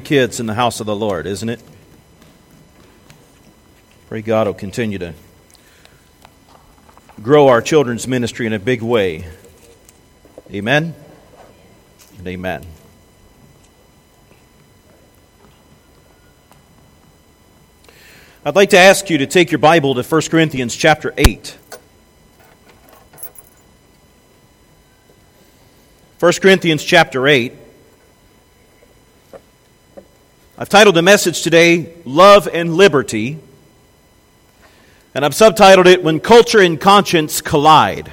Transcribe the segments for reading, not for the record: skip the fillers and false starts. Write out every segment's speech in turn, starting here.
kids in the house of the Lord, isn't it? Pray God will continue to grow our children's ministry in a big way. Amen and amen. I'd like to ask you to take your Bible to 1 Corinthians chapter 8. 1 Corinthians chapter 8. I've titled the message today, Love and Liberty. And I've subtitled it, When Culture and Conscience Collide.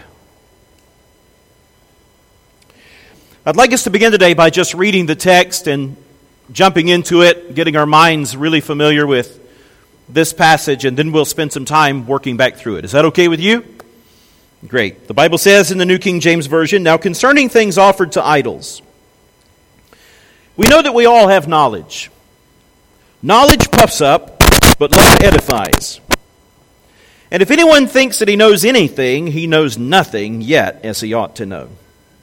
I'd like us to begin today by just reading the text and jumping into it, getting our minds really familiar with this passage, and then we'll spend some time working back through it. Is that okay with you? Great. The Bible says in the New King James Version, Now concerning things offered to idols, we know that we all have knowledge. Knowledge puffs up, but love edifies. And if anyone thinks that he knows anything, he knows nothing yet as he ought to know.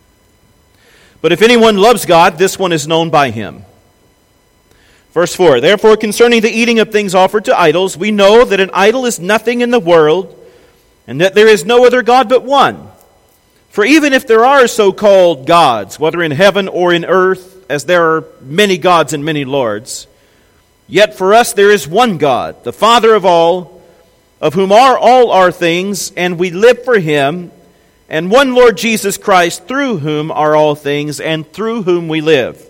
But if anyone loves God, this one is known by him. Verse 4, Therefore concerning the eating of things offered to idols, we know that an idol is nothing in the world, and that there is no other God but one. For even if there are so-called gods, whether in heaven or in earth, as there are many gods and many lords, yet for us there is one God, the Father of all, of whom are all our things, and we live for him, and one Lord Jesus Christ, through whom are all things, and through whom we live.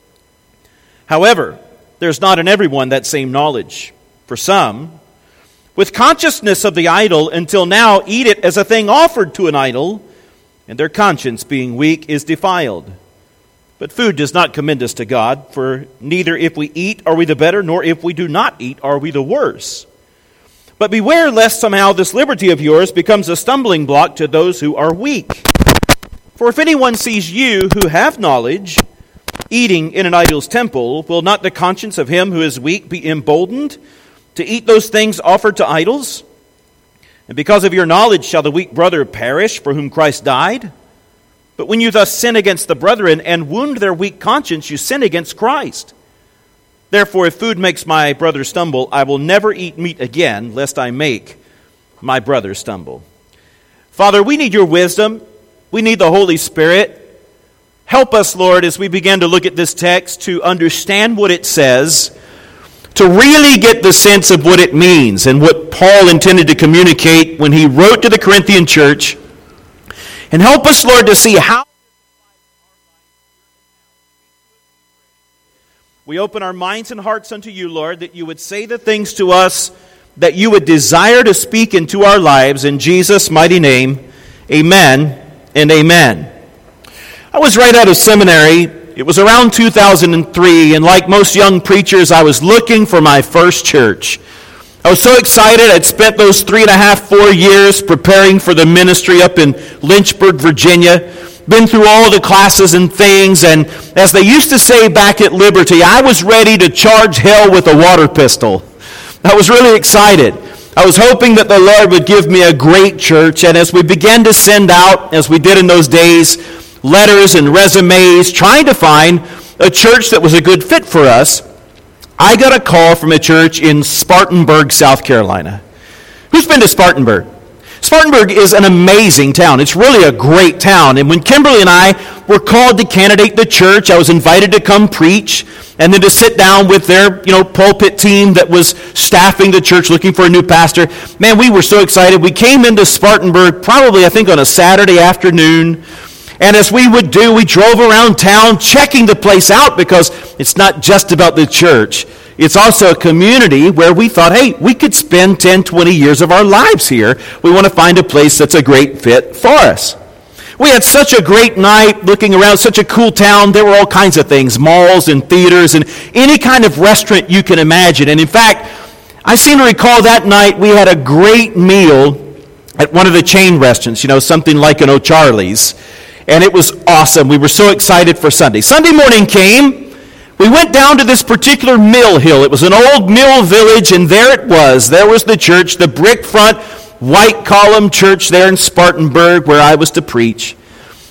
However, there's not in everyone that same knowledge. For some, with consciousness of the idol until now, eat it as a thing offered to an idol, and their conscience, being weak, is defiled. But food does not commend us to God, for neither if we eat are we the better, nor if we do not eat are we the worse. But beware lest somehow this liberty of yours becomes a stumbling block to those who are weak. For if anyone sees you who have knowledge eating in an idol's temple, will not the conscience of him who is weak be emboldened to eat those things offered to idols? And because of your knowledge shall the weak brother perish for whom Christ died? But when you thus sin against the brethren and wound their weak conscience, you sin against Christ. Therefore, if food makes my brother stumble, I will never eat meat again, lest I make my brother stumble. Father, we need your wisdom. We need the Holy Spirit. Help us, Lord, as we begin to look at this text, to understand what it says, to really get the sense of what it means and what Paul intended to communicate when he wrote to the Corinthian church. And help us, Lord, to see how we open our minds and hearts unto you, Lord, that you would say the things to us that you would desire to speak into our lives. In Jesus' mighty name, amen and amen. I was right out of seminary. It was around 2003, and like most young preachers, I was looking for my first church. I was so excited. I'd spent those 4 years preparing for the ministry up in Lynchburg, Virginia. Been through all the classes and things, and as they used to say back at Liberty, I was ready to charge hell with a water pistol. I was really excited. I was hoping that the Lord would give me a great church, and as we began to send out, as we did in those days, letters and resumes, trying to find a church that was a good fit for us, I got a call from a church in Spartanburg, South Carolina. Who's been to Spartanburg? Spartanburg is an amazing town. It's really a great town. And when Kimberly and I were called to candidate the church, I was invited to come preach and then to sit down with their, pulpit team that was staffing the church looking for a new pastor. Man, we were so excited. We came into Spartanburg probably, I think, on a Saturday afternoon. And as we would do, we drove around town checking the place out because it's not just about the church. It's also a community where we thought, hey, we could spend 10, 20 years of our lives here. We want to find a place that's a great fit for us. We had such a great night looking around, such a cool town. There were all kinds of things, malls and theaters and any kind of restaurant you can imagine. And in fact, I seem to recall that night we had a great meal at one of the chain restaurants, something like an O'Charlie's. And it was awesome. We were so excited for Sunday. Sunday morning came. We went down to this particular mill hill. It was an old mill village, and there it was. There was the church, the brick front, white column church there in Spartanburg where I was to preach.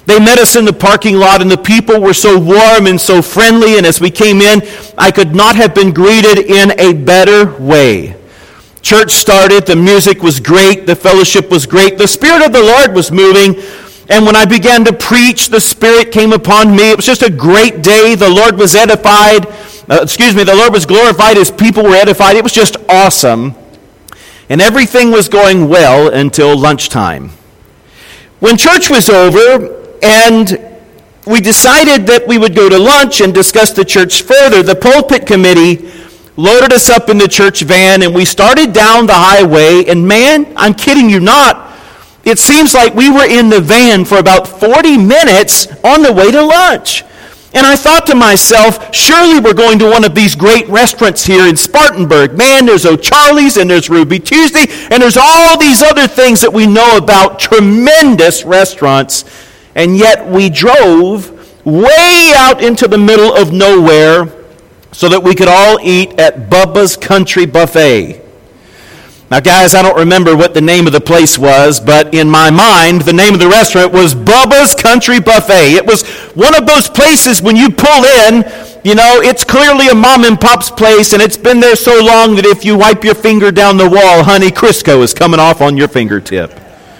They met us in the parking lot, and the people were so warm and so friendly, and as we came in, I could not have been greeted in a better way. Church started, the music was great, the fellowship was great, the Spirit of the Lord was moving, and when I began to preach, the Spirit came upon me. It was just a great day. The Lord was edified. The Lord was glorified. His people were edified. It was just awesome. And everything was going well until lunchtime. When church was over and we decided that we would go to lunch and discuss the church further, the pulpit committee loaded us up in the church van and we started down the highway. And man, I'm kidding you not, it seems like we were in the van for about 40 minutes on the way to lunch. And I thought to myself, surely we're going to one of these great restaurants here in Spartanburg. Man, there's O'Charlie's and there's Ruby Tuesday and there's all these other things that we know about, tremendous restaurants. And yet we drove way out into the middle of nowhere so that we could all eat at Bubba's Country Buffet. Now, guys, I don't remember what the name of the place was, but in my mind, the name of the restaurant was Bubba's Country Buffet. It was one of those places when you pull in, it's clearly a mom and pop's place, and it's been there so long that if you wipe your finger down the wall, honey, Crisco is coming off on your fingertip.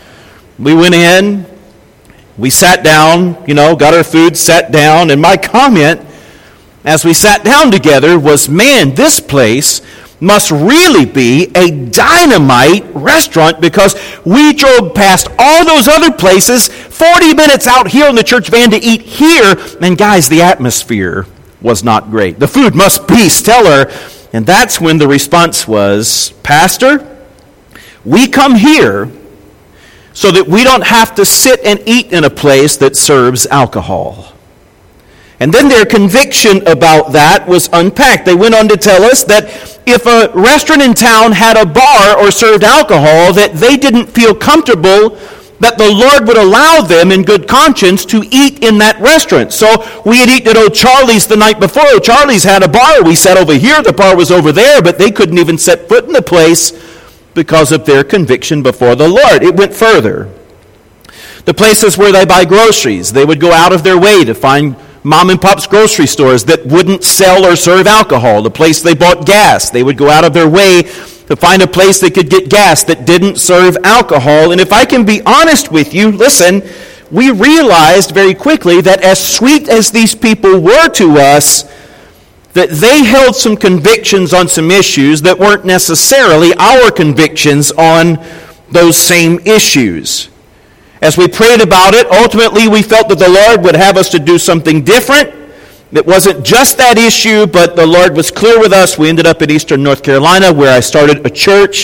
We went in, we sat down, got our food, sat down, and my comment as we sat down together was, man, this place must really be a dynamite restaurant because we drove past all those other places, 40 minutes out here in the church van to eat here, and guys, the atmosphere was not great. The food must be stellar, and that's when the response was, Pastor, we come here so that we don't have to sit and eat in a place that serves alcohol. And then their conviction about that was unpacked. They went on to tell us that if a restaurant in town had a bar or served alcohol, that they didn't feel comfortable that the Lord would allow them in good conscience to eat in that restaurant. So we had eaten at O'Charlie's the night before. O'Charlie's had a bar. We sat over here. The bar was over there, but they couldn't even set foot in the place because of their conviction before the Lord. It went further. The places where they buy groceries, they would go out of their way to find mom and pop's grocery stores that wouldn't sell or serve alcohol. The place they bought gas, they would go out of their way to find a place they could get gas that didn't serve alcohol. And if I can be honest with you, listen, we realized very quickly that as sweet as these people were to us, that they held some convictions on some issues that weren't necessarily our convictions on those same issues. As we prayed about it, ultimately we felt that the Lord would have us to do something different. It wasn't just that issue, but the Lord was clear with us. We ended up in Eastern North Carolina, where I started a church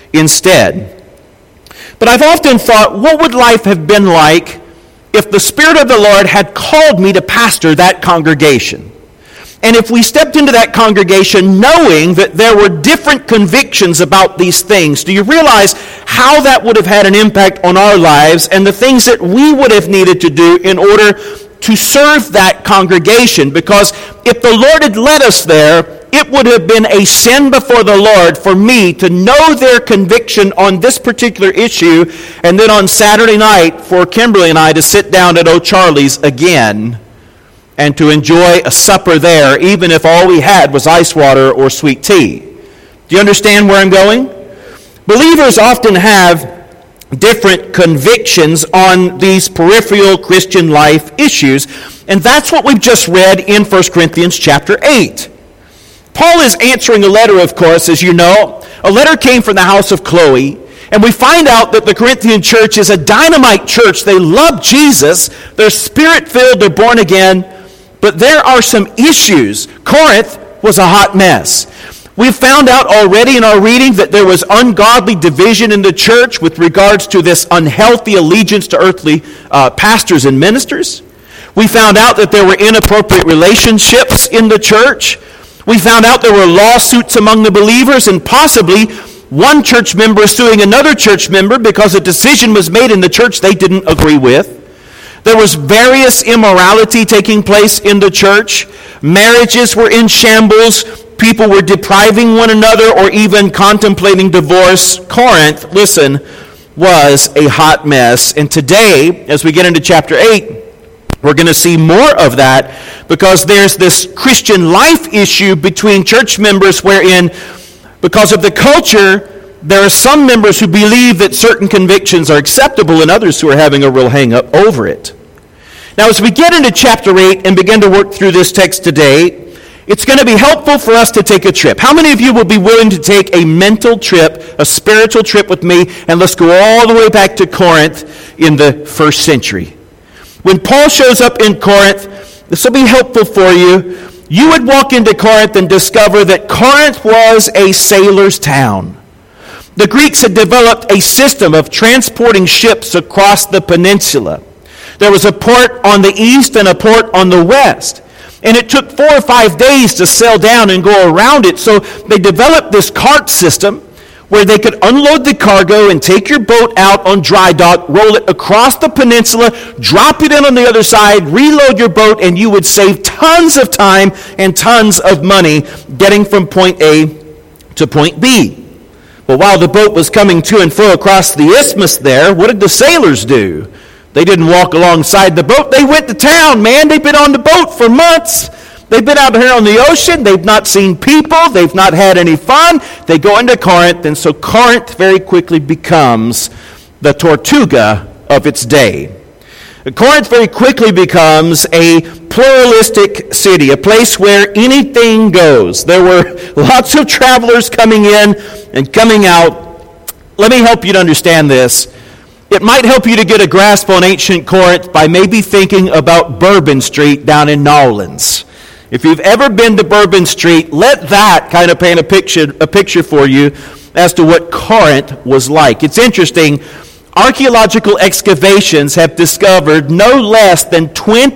instead. But I've often thought, what would life have been like if the Spirit of the Lord had called me to pastor that congregation? And if we stepped into that congregation knowing that there were different convictions about these things, do you realize how that would have had an impact on our lives and the things that we would have needed to do in order to serve that congregation? Because if the Lord had led us there, it would have been a sin before the Lord for me to know their conviction on this particular issue, and then on Saturday night for Kimberly and I to sit down at O'Charlie's again and to enjoy a supper there, even if all we had was ice water or sweet tea. Do you understand where I'm going? Believers often have different convictions on these peripheral Christian life issues, and that's what we've just read in 1 Corinthians chapter 8. Paul is answering a letter, of course, as you know. A letter came from the house of Chloe, and we find out that the Corinthian church is a dynamite church. They love Jesus, they're spirit-filled, they're born again, but there are some issues. Corinth was a hot mess. We've found out already in our reading that there was ungodly division in the church with regards to this unhealthy allegiance to earthly pastors and ministers. We found out that there were inappropriate relationships in the church. We found out there were lawsuits among the believers, and possibly one church member suing another church member because a decision was made in the church they didn't agree with. There was various immorality taking place in the church. Marriages were in shambles. People were depriving one another or even contemplating divorce. Corinth, listen, was a hot mess. And today, as we get into chapter 8, We're going to see more of that because there's this Christian life issue between church members wherein, because of the culture, there are some members who believe that certain convictions are acceptable and others who are having a real hang-up over it. Now, as we get into chapter 8 and begin to work through this text today, it's going to be helpful for us to take a trip. How many of you will be willing to take a mental trip, a spiritual trip with me, and let's go all the way back to Corinth in the first century? When Paul shows up in Corinth, this will be helpful for you. You would walk into Corinth and discover that Corinth was a sailor's town. The Greeks had developed a system of transporting ships across the peninsula. There was a port on the east and a port on the west. And it took 4 or 5 days to sail down and go around it. So they developed this cart system where they could unload the cargo and take your boat out on dry dock, roll it across the peninsula, drop it in on the other side, reload your boat, and you would save tons of time and tons of money getting from point A to point B. But while the boat was coming to and fro across the isthmus there, what did the sailors do? They didn't walk alongside the boat. They went to town, man. They've been on the boat for months. They've been out here on the ocean. They've not seen people. They've not had any fun. They go into Corinth, and so Corinth very quickly becomes the Tortuga of its day. Corinth very quickly becomes a pluralistic city, a place where anything goes. There were lots of travelers coming in and coming out. Let me help you to understand this. It might help you to get a grasp on ancient Corinth by maybe thinking about Bourbon Street down in New Orleans. If you've ever been to Bourbon Street, let that kind of paint a picture for you as to what Corinth was like. It's interesting. Archaeological excavations have discovered no less than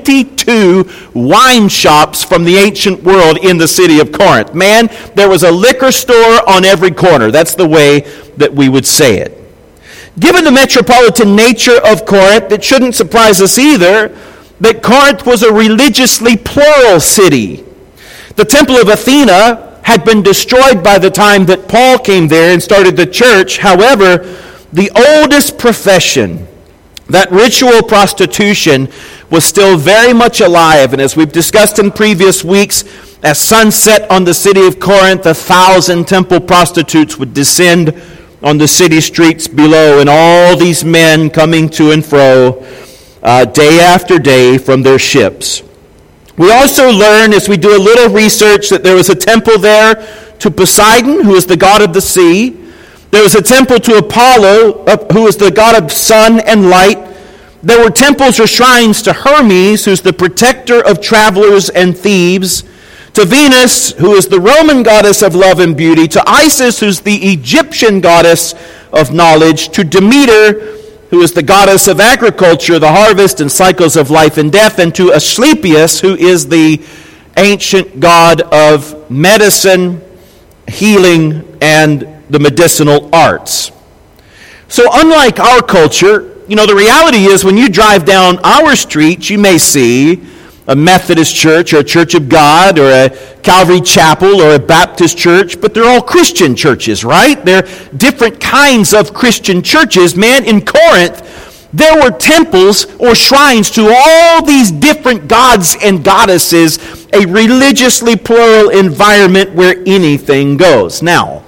22 wine shops from the ancient world in the city of Corinth. Man, there was a liquor store on every corner. That's the way that we would say it. Given the metropolitan nature of Corinth, it shouldn't surprise us either that Corinth was a religiously plural city. The Temple of Athena had been destroyed by the time that Paul came there and started the church. However, the oldest profession, that ritual prostitution, was still very much alive. And as we've discussed in previous weeks, as sun set on the city of Corinth, 1,000 temple prostitutes would descend on the city streets below, and all these men coming to and fro day after day from their ships. We also learn, as we do a little research, that there was a temple there to Poseidon, who is the god of the sea. There was a temple to Apollo, who is the god of sun and light. There were temples or shrines to Hermes, who's the protector of travelers and thieves, to Venus, who is the Roman goddess of love and beauty, to Isis, who's the Egyptian goddess of knowledge, to Demeter, who is the goddess of agriculture, the harvest, and cycles of life and death, and to Asclepius, who is the ancient god of medicine, healing, and the medicinal arts. So unlike our culture, the reality is when you drive down our streets, you may see a Methodist church or a Church of God or a Calvary Chapel or a Baptist church, but they're all Christian churches, right? They're different kinds of Christian churches. Man, in Corinth, there were temples or shrines to all these different gods and goddesses, a religiously plural environment where anything goes. Now,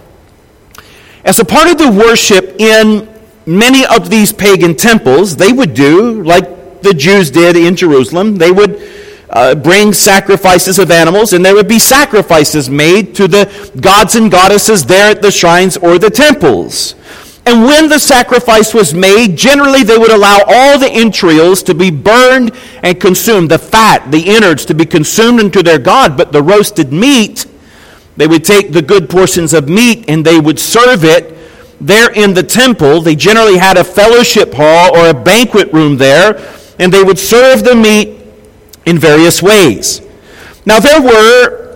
as a part of the worship in many of these pagan temples, they would do like the Jews did in Jerusalem. They would bring sacrifices of animals, and there would be sacrifices made to the gods and goddesses there at the shrines or the temples. And when the sacrifice was made, generally they would allow all the entrails to be burned and consumed, the fat, the innards to be consumed into their god, but the roasted meat, they would take the good portions of meat and they would serve it there in the temple. They generally had a fellowship hall or a banquet room there, and they would serve the meat in various ways. Now there were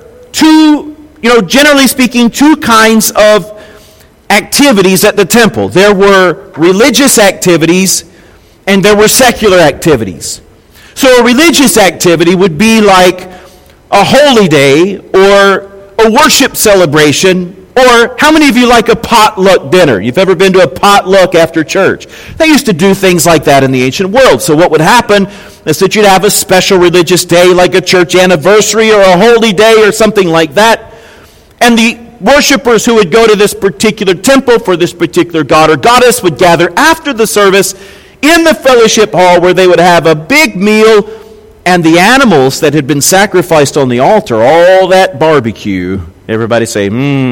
generally speaking, two kinds of activities at the temple. There were religious activities and there were secular activities. So a religious activity would be like a holy day or a worship celebration Or how many of you like a potluck dinner? You've ever been to a potluck after church? They used to do things like that in the ancient world. So what would happen is that you'd have a special religious day like a church anniversary or a holy day or something like that. And the worshipers who would go to this particular temple for this particular god or goddess would gather after the service in the fellowship hall where they would have a big meal, and the animals that had been sacrificed on the altar, all that barbecue, everybody say,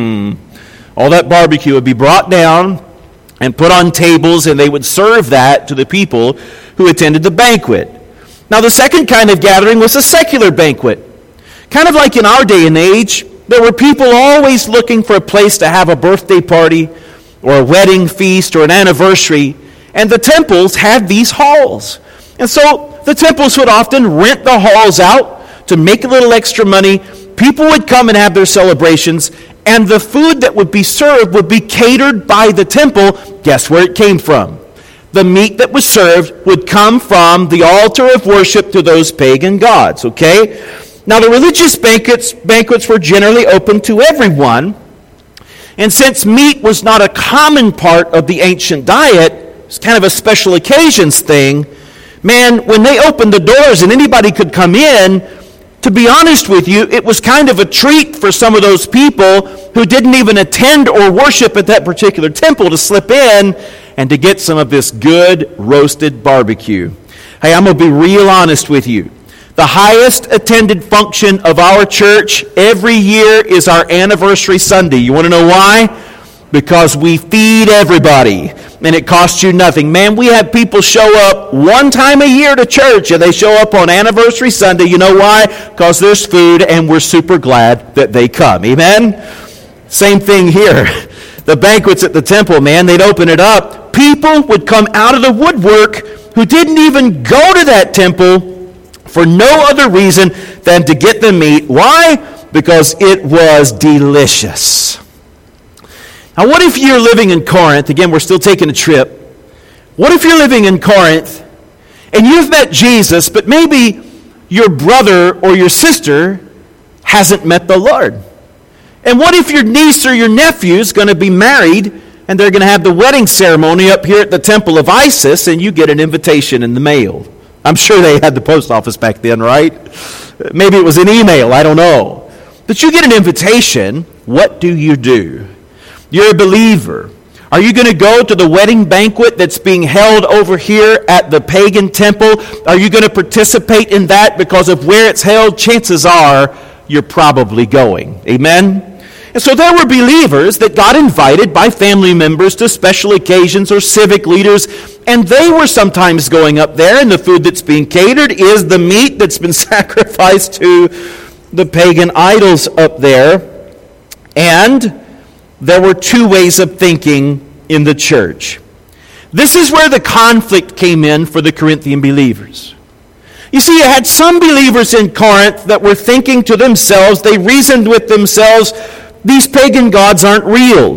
all that barbecue would be brought down and put on tables, and they would serve that to the people who attended the banquet. Now, the second kind of gathering was a secular banquet. Kind of like in our day and age, there were people always looking for a place to have a birthday party or a wedding feast or an anniversary, and the temples had these halls. And so the temples would often rent the halls out to make a little extra money. People would come and have their celebrations, and the food that would be served would be catered by the temple. Guess where it came from? The meat that was served would come from the altar of worship to those pagan gods, okay? Now, the religious banquets were generally open to everyone, and since meat was not a common part of the ancient diet, it's kind of a special occasions thing, man, when they opened the doors and anybody could come in, to be honest with you, it was kind of a treat for some of those people who didn't even attend or worship at that particular temple to slip in and to get some of this good roasted barbecue. Hey, I'm going to be real honest with you. The highest attended function of our church every year is our anniversary Sunday. You want to know why? Because we feed everybody, and it costs you nothing. Man, we have people show up one time a year to church, and they show up on anniversary Sunday. You know why? Because there's food, and we're super glad that they come. Amen? Same thing here. The banquets at the temple, man, they'd open it up. People would come out of the woodwork who didn't even go to that temple for no other reason than to get the meat. Why? Because it was delicious. Now, what if you're living in Corinth? Again, we're still taking a trip. What if you're living in Corinth and you've met Jesus, but maybe your brother or your sister hasn't met the Lord? And what if your niece or your nephew is going to be married and they're going to have the wedding ceremony up here at the temple of Isis, and you get an invitation in the mail? I'm sure they had the post office back then, right? Maybe it was an email, I don't know. But you get an invitation. What do? You're a believer. Are you going to go to the wedding banquet that's being held over here at the pagan temple? Are you going to participate in that? Because of where it's held, chances are you're probably going. Amen? And so there were believers that got invited by family members to special occasions or civic leaders, and they were sometimes going up there, and the food that's being catered is the meat that's been sacrificed to the pagan idols up there. And there were two ways of thinking in the church. This is where the conflict came in for the Corinthian believers. You see, you had some believers in Corinth that were thinking to themselves, they reasoned with themselves, these pagan gods aren't real.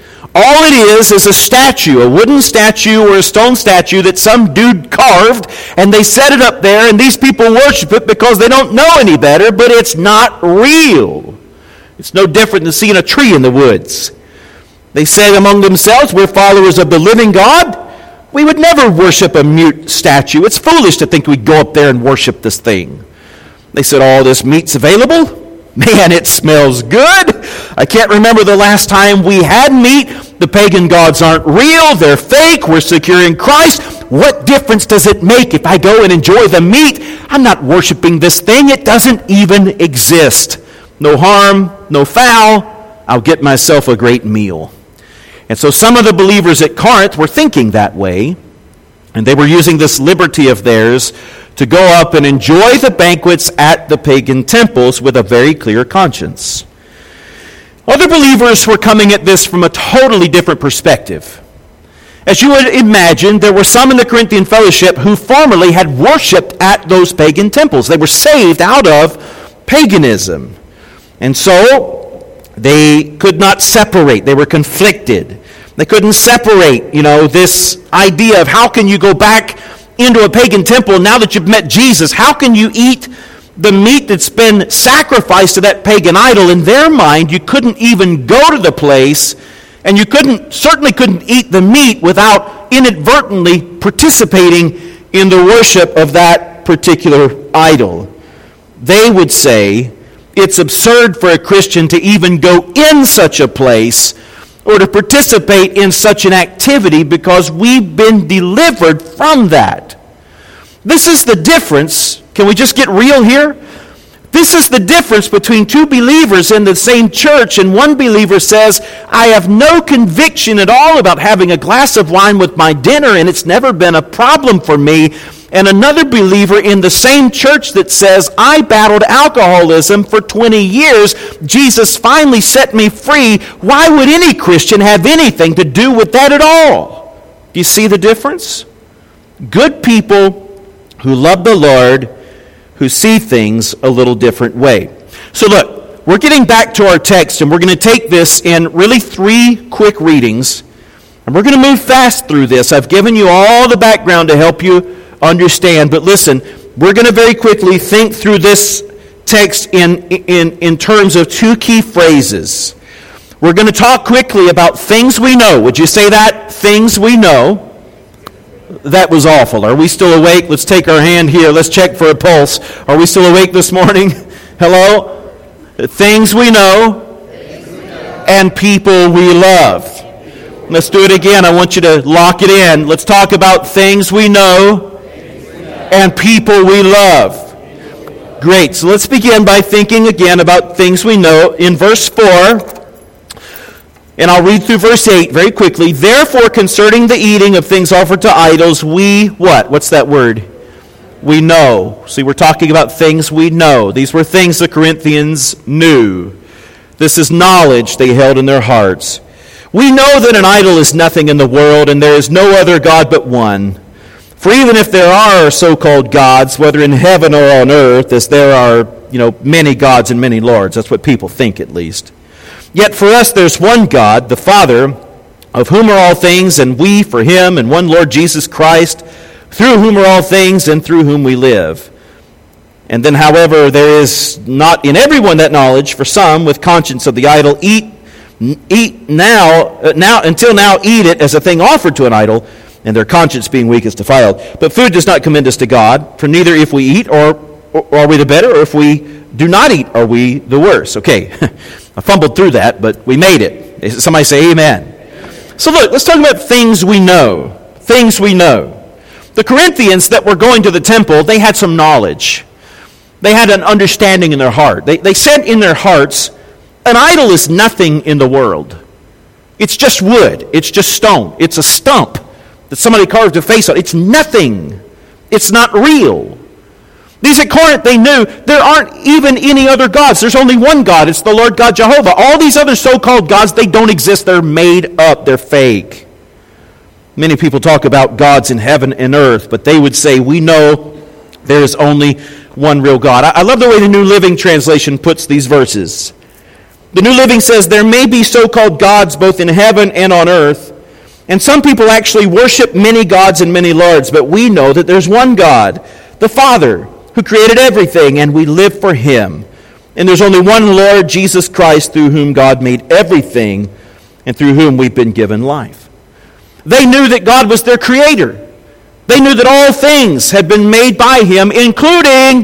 All it is a statue, a wooden statue or a stone statue that some dude carved, and they set it up there, and these people worship it because they don't know any better, but it's not real. It's no different than seeing a tree in the woods. They said among themselves, we're followers of the living God. We would never worship a mute statue. It's foolish to think we'd go up there and worship this thing. They said, all this meat's available. Man, it smells good. I can't remember the last time we had meat. The pagan gods aren't real. They're fake. We're secure in Christ. What difference does it make if I go and enjoy the meat? I'm not worshiping this thing. It doesn't even exist. No harm, no foul. I'll get myself a great meal. And so some of the believers at Corinth were thinking that way, and they were using this liberty of theirs to go up and enjoy the banquets at the pagan temples with a very clear conscience. Other believers were coming at this from a totally different perspective. As you would imagine, there were some in the Corinthian fellowship who formerly had worshipped at those pagan temples. They were saved out of paganism. And so they could not separate. They were conflicted. They couldn't separate, this idea of how can you go back into a pagan temple now that you've met Jesus? How can you eat the meat that's been sacrificed to that pagan idol, in their mind, you couldn't even go to the place, and you certainly couldn't eat the meat without inadvertently participating in the worship of that particular idol. They would say it's absurd for a Christian to even go in such a place or to participate in such an activity because we've been delivered from that. This is the difference. Can we just get real here? This is the difference between two believers in the same church, and one believer says, I have no conviction at all about having a glass of wine with my dinner, and it's never been a problem for me. And another believer in the same church that says, I battled alcoholism for 20 years. Jesus finally set me free. Why would any Christian have anything to do with that at all? Do you see the difference? Good people who love the Lord, who see things a little different way. So look, we're getting back to our text, and we're going to take this in really 3 quick readings, and we're going to move fast through this. I've given you all the background to help you understand, but listen, we're going to very quickly think through this text in terms of 2 key phrases. We're going to talk quickly about things we know. Would you say that? Things we know. That was awful. Are we still awake? Let's take our hand here. Let's check for a pulse. Are we still awake this morning? Hello? Things we know and people we love. Let's do it again. I want you to lock it in. Let's talk about things we know and people we love. Great. So let's begin by thinking again about things we know. In verse 4, and I'll read through verse 8 very quickly. Therefore, concerning the eating of things offered to idols, we what? What's that word? We know. See, we're talking about things we know. These were things the Corinthians knew. This is knowledge they held in their hearts. We know that an idol is nothing in the world, and there is no other God but one. For even if there are so-called gods, whether in heaven or on earth, as there are, many gods and many lords, that's what people think at least. Yet for us there's one God, the Father, of whom are all things, and we for him, and one Lord Jesus Christ, through whom are all things, and through whom we live. And then, however, there is not in everyone that knowledge, for some, with conscience of the idol, eat now until now eat it as a thing offered to an idol, and their conscience being weak is defiled. But food does not commend us to God, for neither if we eat or are we the better, or if we do not eat are we the worse. Okay, I fumbled through that, but we made it. Somebody say amen. So look, let's talk about things we know. Things we know. The Corinthians that were going to the temple, they had some knowledge. They had an understanding in their heart. They said in their hearts, an idol is nothing in the world. It's just wood. It's just stone. It's a stump that somebody carved a face on. It's nothing. It's not real. These at Corinth, they knew there aren't even any other gods. There's only one God. It's the Lord God Jehovah. All these other so-called gods, they don't exist. They're made up. They're fake. Many people talk about gods in heaven and earth, but they would say, we know there is only one real God. I love the way the New Living Translation puts these verses. The New Living says, there may be so-called gods both in heaven and on earth, and some people actually worship many gods and many lords, but we know that there's one God, the Father, who created everything, and we live for him. And there's only one Lord, Jesus Christ, through whom God made everything, and through whom we've been given life. They knew that God was their creator. They knew that all things had been made by him, including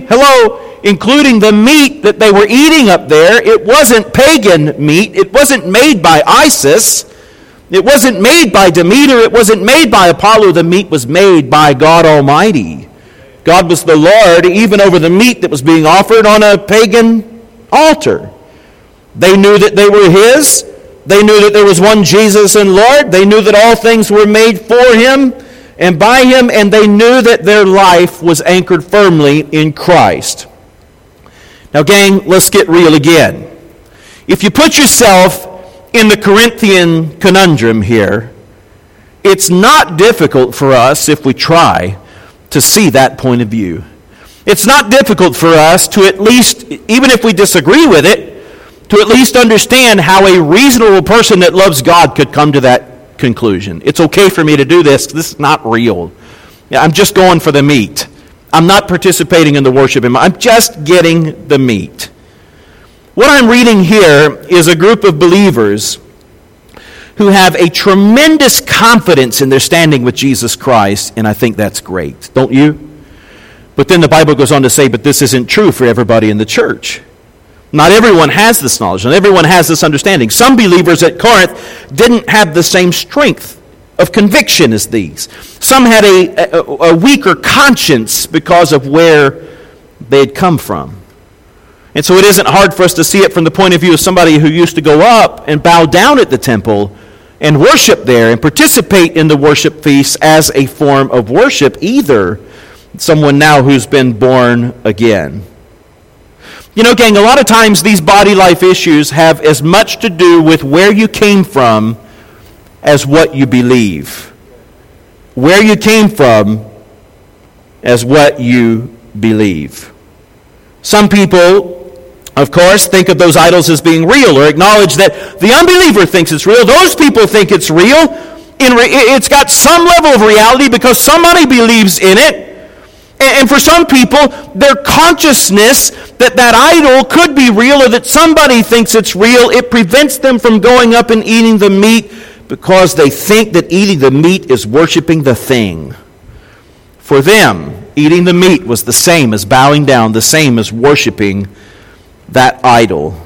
the meat that they were eating up there. It wasn't pagan meat. It wasn't made by Isis. It wasn't made by Demeter. It wasn't made by Apollo. The meat was made by God Almighty. God was the Lord even over the meat that was being offered on a pagan altar. They knew that they were his. They knew that there was one Jesus and Lord. They knew that all things were made for him and by him, and they knew that their life was anchored firmly in Christ. Now, gang, let's get real again. If you put yourself in the Corinthian conundrum here, it's not difficult for us, if we try, to see that point of view. It's not difficult for us to at least, even if we disagree with it, to at least understand how a reasonable person that loves God could come to that conclusion. It's okay for me to do this. This is not real. I'm just going for the meat. I'm not participating in the worship. I'm just getting the meat. What I'm reading here is a group of believers who have a tremendous confidence in their standing with Jesus Christ, and I think that's great, don't you? But then the Bible goes on to say, but this isn't true for everybody in the church. Not everyone has this knowledge, not everyone has this understanding. Some believers at Corinth didn't have the same strength of conviction as these. Some had a weaker conscience because of where they had come from. And so it isn't hard for us to see it from the point of view of somebody who used to go up and bow down at the temple and worship there and participate in the worship feasts as a form of worship, either someone now who's been born again. You know, gang, a lot of times these body life issues have as much to do with where you came from as what you believe. Where you came from as what you believe. Some people, of course, think of those idols as being real, or acknowledge that the unbeliever thinks it's real. Those people think it's real. It's got some level of reality because somebody believes in it. And for some people, their consciousness that idol could be real, or that somebody thinks it's real, it prevents them from going up and eating the meat because they think that eating the meat is worshiping the thing. For them, eating the meat was the same as bowing down, the same as worshiping that idol.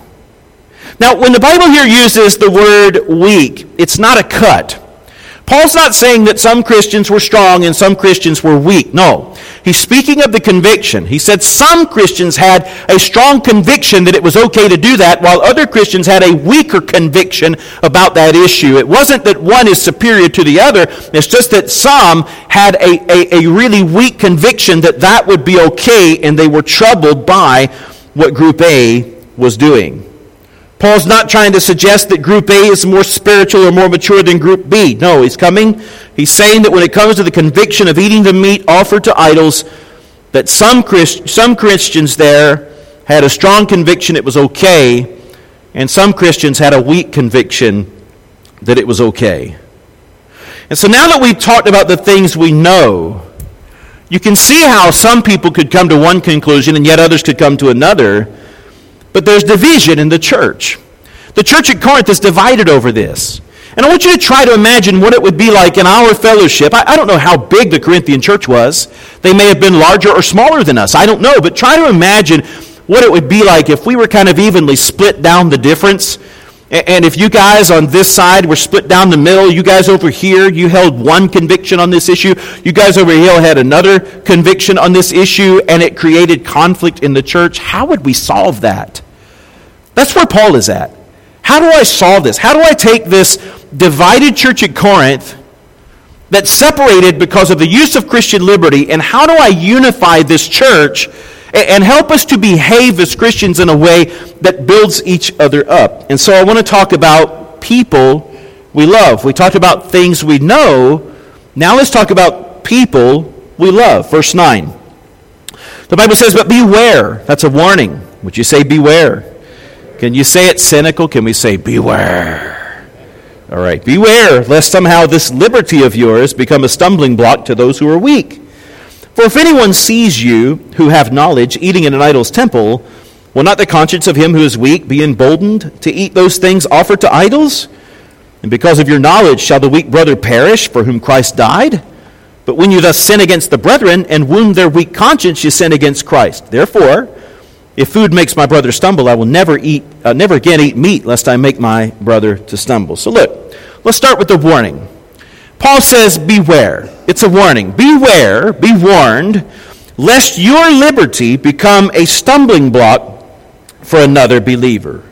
Now, when the Bible here uses the word weak, it's not a cut. Paul's not saying that some Christians were strong and some Christians were weak. No. He's speaking of the conviction. He said some Christians had a strong conviction that it was okay to do that, while other Christians had a weaker conviction about that issue. It wasn't that one is superior to the other. It's just that some had a really weak conviction that would be okay, and they were troubled by what Group A was doing. Paul's not trying to suggest that Group A is more spiritual or more mature than Group B. No, he's saying that when it comes to the conviction of eating the meat offered to idols, that some Christians there had a strong conviction it was okay, and some Christians had a weak conviction that it was okay. And so now that we've talked about the things we know, you can see how some people could come to one conclusion and yet others could come to another. But there's division in the church. The church at Corinth is divided over this. And I want you to try to imagine what it would be like in our fellowship. I don't know how big the Corinthian church was. They may have been larger or smaller than us. I don't know. But try to imagine what it would be like if we were kind of evenly split down the difference. And if you guys on this side were split down the middle, you guys over here, you held one conviction on this issue, you guys over here had another conviction on this issue, and it created conflict in the church, how would we solve that? That's where Paul is at. How do I solve this? How do I take this divided church at Corinth that's separated because of the use of Christian liberty, and how do I unify this church and help us to behave as Christians in a way that builds each other up? And so I want to talk about people we love. We talked about things we know. Now let's talk about people we love. Verse 9. The Bible says, but beware. That's a warning. Would you say beware? Can you say it cynical? Can we say beware? All right. Beware, lest somehow this liberty of yours become a stumbling block to those who are weak. For if anyone sees you who have knowledge eating in an idol's temple, will not the conscience of him who is weak be emboldened to eat those things offered to idols? And because of your knowledge shall the weak brother perish for whom Christ died? But when you thus sin against the brethren and wound their weak conscience, you sin against Christ. Therefore, if food makes my brother stumble, I will never again eat meat, lest I make my brother to stumble. So look, let's start with the warning. Paul says, beware. It's a warning. Beware, be warned, lest your liberty become a stumbling block for another believer.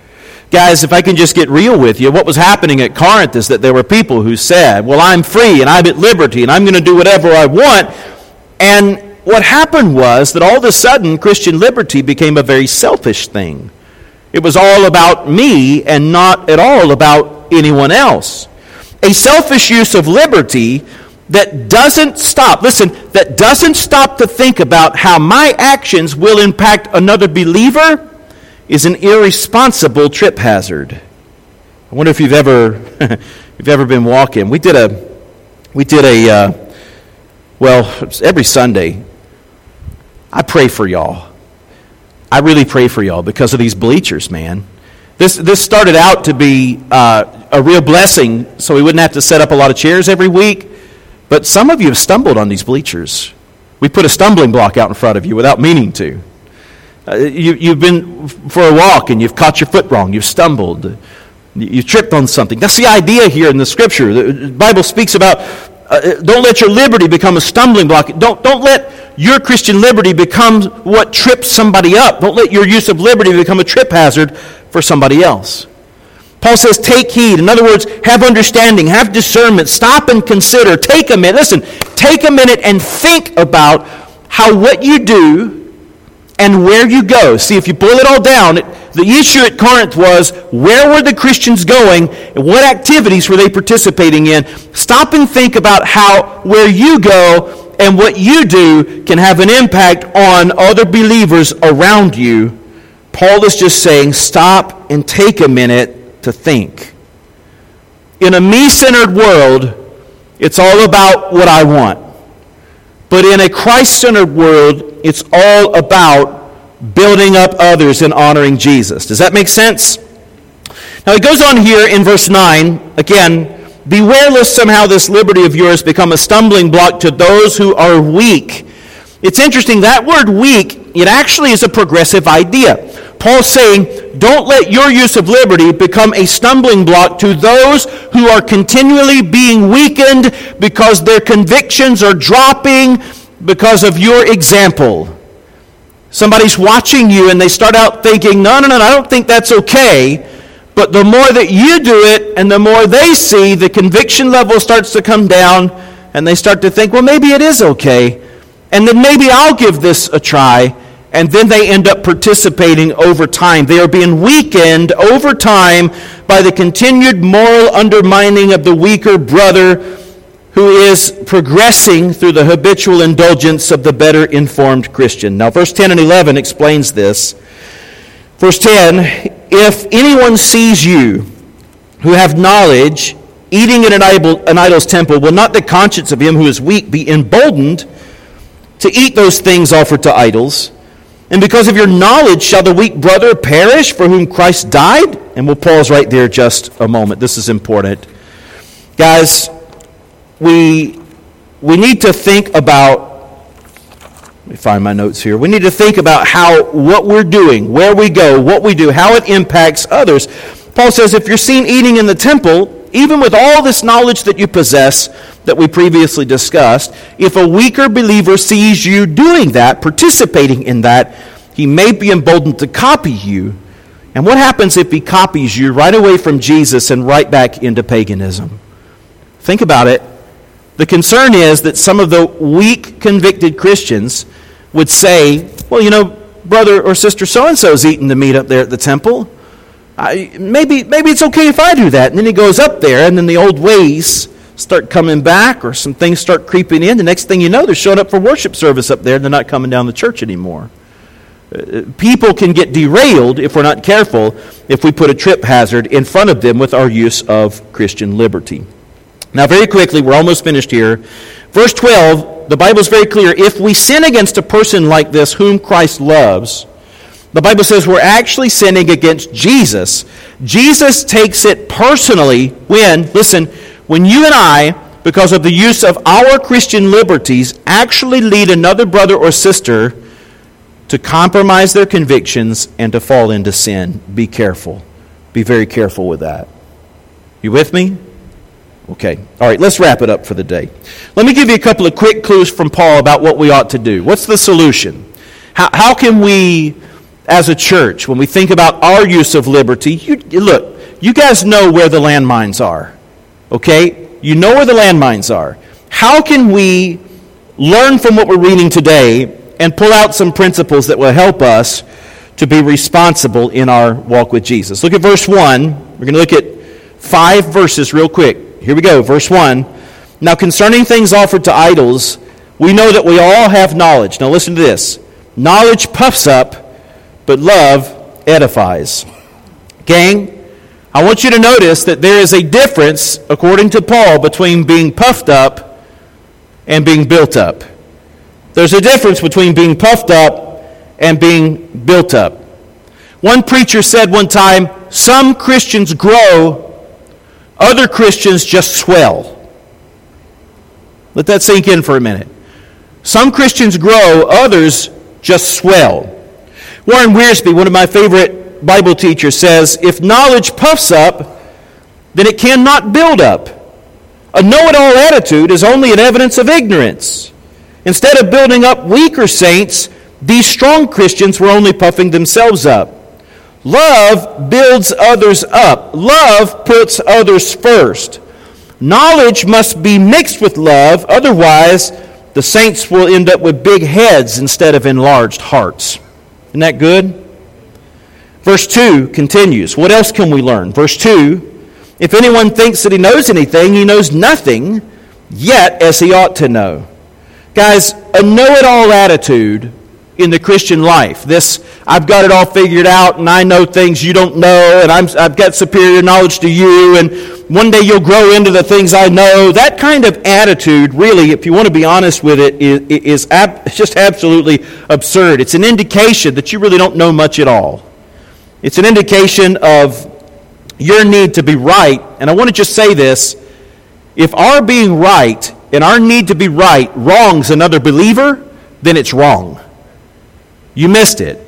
Guys, if I can just get real with you, what was happening at Corinth is that there were people who said, well, I'm free and I'm at liberty and I'm going to do whatever I want. And what happened was that all of a sudden Christian liberty became a very selfish thing. It was all about me and not at all about anyone else. A selfish use of liberty that doesn't stop, that doesn't stop to think about how my actions will impact another believer is an irresponsible trip hazard. I wonder if you've ever been walking. We did a every Sunday I pray for y'all. I really pray for y'all because of these bleachers, man. This started out to be a real blessing, so we wouldn't have to set up a lot of chairs every week. But some of you have stumbled on these bleachers. We put a stumbling block out in front of you without meaning to. You've been for a walk and you've caught your foot wrong. You've stumbled. You tripped on something. That's the idea here in the Scripture. The Bible speaks about don't let your liberty become a stumbling block. Don't let your Christian liberty become what trips somebody up. Don't let your use of liberty become a trip hazard for somebody else. Paul says, take heed. In other words, have understanding, have discernment. Stop and consider. Take a minute. Listen, take a minute and think about how what you do and where you go. See, if you boil it all down, the issue at Corinth was, where were the Christians going and what activities were they participating in? Stop and think about how where you go and what you do can have an impact on other believers around you. Paul is just saying, stop and take a minute to think. In a me-centered world, it's all about what I want. But in a Christ-centered world, it's all about building up others and honoring Jesus. Does that make sense? Now he goes on here in verse 9, again, beware lest somehow this liberty of yours become a stumbling block to those who are weak. It's interesting, that word weak, it actually is a progressive idea. Paul's saying, don't let your use of liberty become a stumbling block to those who are continually being weakened because their convictions are dropping because of your example. Somebody's watching you and they start out thinking, no, I don't think that's okay. But the more that you do it and the more they see, the conviction level starts to come down and they start to think, well, maybe it is okay. And then maybe I'll give this a try. And then they end up participating over time. They are being weakened over time by the continued moral undermining of the weaker brother who is progressing through the habitual indulgence of the better informed Christian. Now, verse 10 and 11 explains this. Verse 10, if anyone sees you who have knowledge eating in an idol's temple, will not the conscience of him who is weak be emboldened to eat those things offered to idols? And because of your knowledge shall the weak brother perish for whom Christ died? And we'll pause right there just a moment. This is important. Guys, we need to think about, let me find my notes here. We need to think about how what we're doing, where we go, what we do, how it impacts others. Paul says if you're seen eating in the temple, even with all this knowledge that you possess that we previously discussed, if a weaker believer sees you doing that, participating in that, he may be emboldened to copy you. And what happens if he copies you right away from Jesus and right back into paganism? Think about it. The concern is that some of the weak, convicted Christians would say, well, brother or sister so-and-so is eating the meat up there at the temple. Maybe it's okay if I do that. And then he goes up there, and then the old ways start coming back, or some things start creeping in. The next thing you know, they're showing up for worship service up there, and they're not coming down the church anymore. People can get derailed if we're not careful, if we put a trip hazard in front of them with our use of Christian liberty. Now, very quickly, we're almost finished here. Verse 12, the Bible is very clear. If we sin against a person like this, whom Christ loves, the Bible says we're actually sinning against Jesus. Jesus takes it personally when you and I, because of the use of our Christian liberties, actually lead another brother or sister to compromise their convictions and to fall into sin. Be careful. Be very careful with that. You with me? Okay. All right, let's wrap it up for the day. Let me give you a couple of quick clues from Paul about what we ought to do. What's the solution? How can we, as a church, when we think about our use of liberty, you guys know where the landmines are. Okay? You know where the landmines are. How can we learn from what we're reading today and pull out some principles that will help us to be responsible in our walk with Jesus? Look at verse 1. We're going to look at 5 verses real quick. Here we go, verse 1. Now concerning things offered to idols, we know that we all have knowledge. Now listen to this. Knowledge puffs up, but love edifies. Gang, I want you to notice that there is a difference, according to Paul, between being puffed up and being built up. There's a difference between being puffed up and being built up. One preacher said one time, some Christians grow, other Christians just swell. Let that sink in for a minute. Some Christians grow, others just swell. Warren Wiersbe, one of my favorite Bible teachers, says, if knowledge puffs up, then it cannot build up. A know-it-all attitude is only an evidence of ignorance. Instead of building up weaker saints, these strong Christians were only puffing themselves up. Love builds others up. Love puts others first. Knowledge must be mixed with love, otherwise the saints will end up with big heads instead of enlarged hearts. Isn't that good? Verse 2 continues. What else can we learn? Verse 2, if anyone thinks that he knows anything, he knows nothing, yet as he ought to know. Guys, a know-it-all attitude in the Christian life. This, I've got it all figured out, and I know things you don't know, and I've got superior knowledge to you, and one day you'll grow into the things I know. That kind of attitude, really, if you want to be honest with it, is just absolutely absurd. It's an indication that you really don't know much at all. It's an indication of your need to be right. And I want to just say this. If our being right and our need to be right wrongs another believer, then it's wrong. You missed it.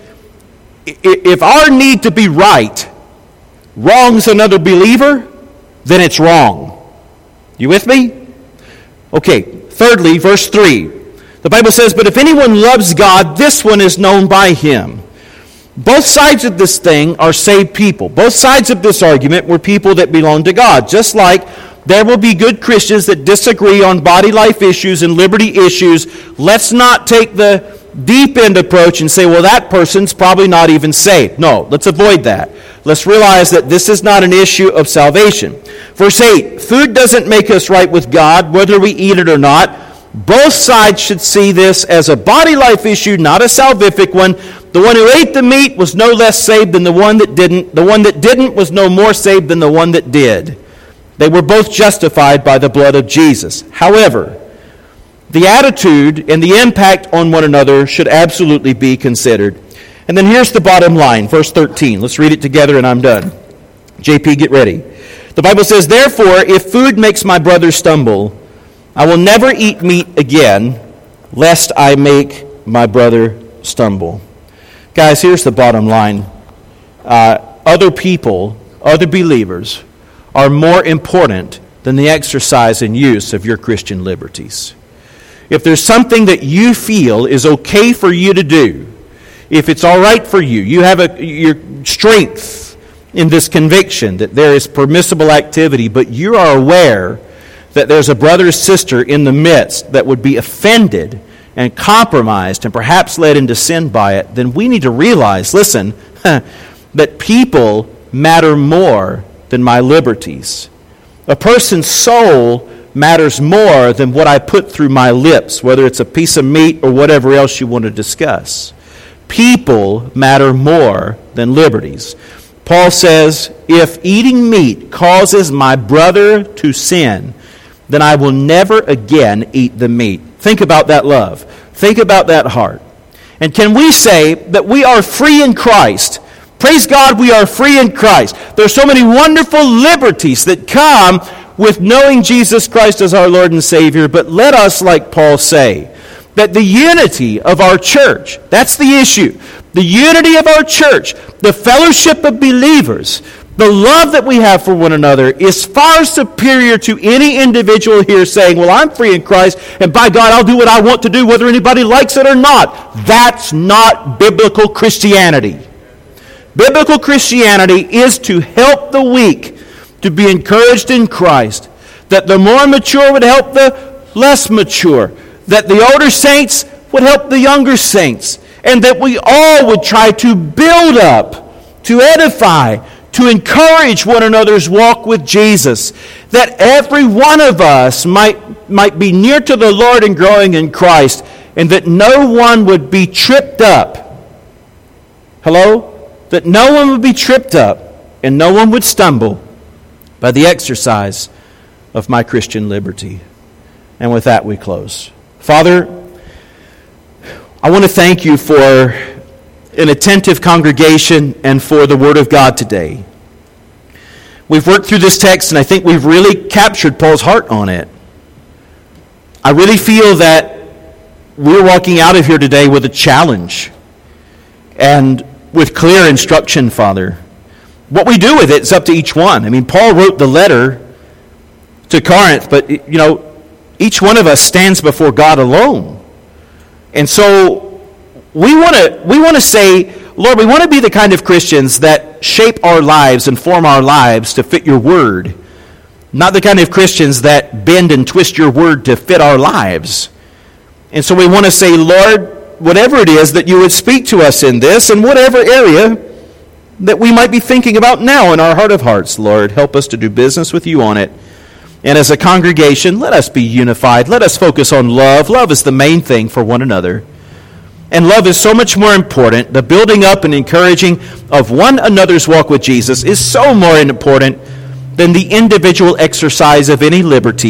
If our need to be right wrongs another believer, then it's wrong. You with me? Okay, thirdly, verse 3. The Bible says, but if anyone loves God, this one is known by him. Both sides of this thing are saved people. Both sides of this argument were people that belong to God. Just like there will be good Christians that disagree on body life issues and liberty issues, let's not take the deep end approach and say, well, that person's probably not even saved. No, let's avoid that. Let's realize that this is not an issue of salvation. Verse 8, food doesn't make us right with God, whether we eat it or not. Both sides should see this as a body life issue, not a salvific one. The one who ate the meat was no less saved than the one that didn't. The one that didn't was no more saved than the one that did. They were both justified by the blood of Jesus. However, the attitude and the impact on one another should absolutely be considered. And then here's the bottom line, verse 13. Let's read it together and I'm done. JP, get ready. The Bible says, therefore, if food makes my brother stumble, I will never eat meat again, lest I make my brother stumble. Guys, here's the bottom line. Other people, other believers, are more important than the exercise and use of your Christian liberties. If there's something that you feel is okay for you to do, if it's all right for you, you have your strength in this conviction that there is permissible activity, but you are aware that there's a brother or sister in the midst that would be offended and compromised and perhaps led into sin by it, then we need to realize, listen, that people matter more than my liberties. A person's soul matters more than what I put through my lips, whether it's a piece of meat or whatever else you want to discuss. People matter more than liberties. Paul says, if eating meat causes my brother to sin, then I will never again eat the meat. Think about that love. Think about that heart. And can we say that we are free in Christ? Praise God, we are free in Christ. There's so many wonderful liberties that come with knowing Jesus Christ as our Lord and Savior, but let us, like Paul, say that the unity of our church, that's the issue. The unity of our church, the fellowship of believers, the love that we have for one another is far superior to any individual here saying, well, I'm free in Christ, and by God, I'll do what I want to do, whether anybody likes it or not. That's not biblical Christianity. Biblical Christianity is to help the weak to be encouraged in Christ, that the more mature would help the less mature, that the older saints would help the younger saints, and that we all would try to build up, to edify, to encourage one another's walk with Jesus, that every one of us might be near to the Lord and growing in Christ, and that no one would be tripped up. Hello? That no one would be tripped up and no one would stumble by the exercise of my Christian liberty. And with that we close. Father, I want to thank you for an attentive congregation and for the Word of God today. We've worked through this text, and I think we've really captured Paul's heart on it. I really feel that we're walking out of here today with a challenge and with clear instruction, Father. What we do with it is up to each one. I mean, Paul wrote the letter to Corinth, but, each one of us stands before God alone. And so we want to say, Lord, we want to be the kind of Christians that shape our lives and form our lives to fit your word. Not the kind of Christians that bend and twist your word to fit our lives. And so we want to say, Lord, whatever it is that you would speak to us in this, and whatever area that we might be thinking about now in our heart of hearts, Lord, help us to do business with you on it. And as a congregation, let us be unified. Let us focus on love. Love is the main thing for one another. And love is so much more important. The building up and encouraging of one another's walk with Jesus is so more important than the individual exercise of any liberty